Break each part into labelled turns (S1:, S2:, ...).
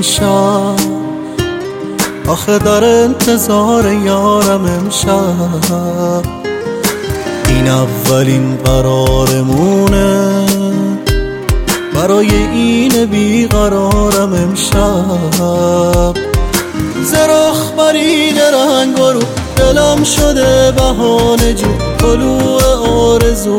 S1: امشب، آخه در انتظار یارم امشب. این اولین قرارمونه، برای این بیقرارم امشب. زرخ برید رنگ و رو دلم شده بهانه جو، طلوع آرزو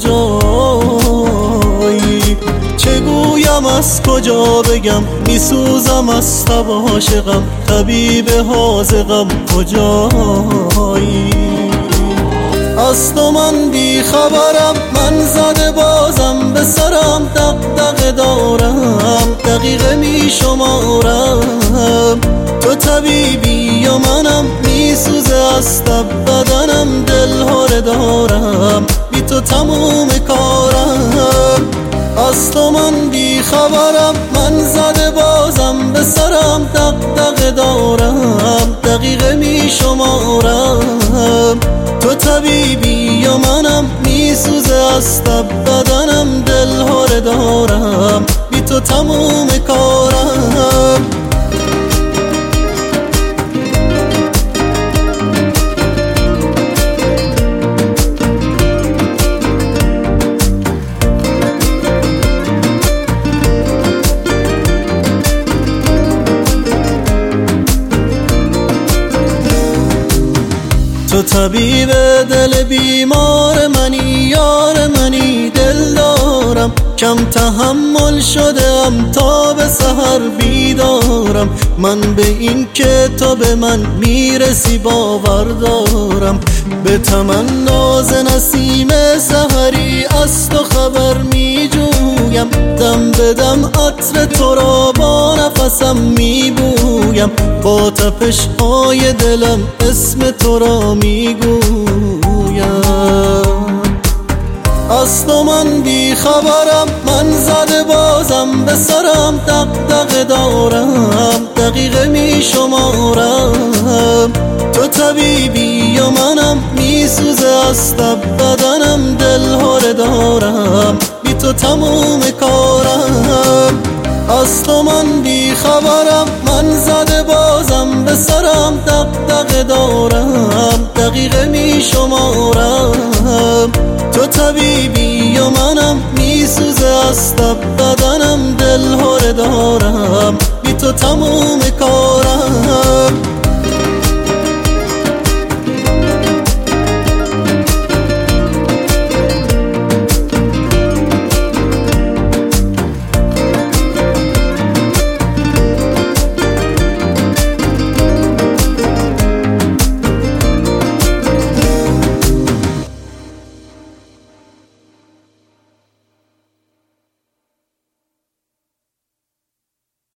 S1: کجایی؟ چگویم از کجا بگم میسوزم از تب عاشقم، طبیب حاذقم کجایی؟ از تو من بی خبرم، من زده بازم به سرم، دغدغه دارم دقیقه می شمارم. تو طبیبی یا منم، میسوزه از تب بدنم، دلهاره دارم بی تو تموم کارم. از تو من بی خبرم، من زده بازم به سرم، دغدغه دارم دقیقه می شمارم. تو طبیبی یا منم، میسوزه از تب بدنم، دلهاره دارم بی تو تموم کارم. تو طبیب دل بیمار منی، یار منی، دل دارم کم تحمل شدم تا به سحر بیدارم. من به این که تو به من میرسی باور دارم، به تمناز نسیم سحری از تو خبر میجویم، دم به دم عطر تو را با نفسم میبویم، با تپش های دلم اسم تو را میگویم. از تو من بی خبرم، من زده بازم به سرم، دغدغه دارم دقیقه می شمارم. تو طبیبی یا منم، میسوزه از تب بدنم، دلهاره دارم بی تو تموم کارم. از تو من بی خبرم، من زده بازم به سرم، دغدغه دارم دقیقه می شمارم. تو طبیبی یا منم، میسوزه از تب بدنم، دلهاره دارم بی تو تموم کارم.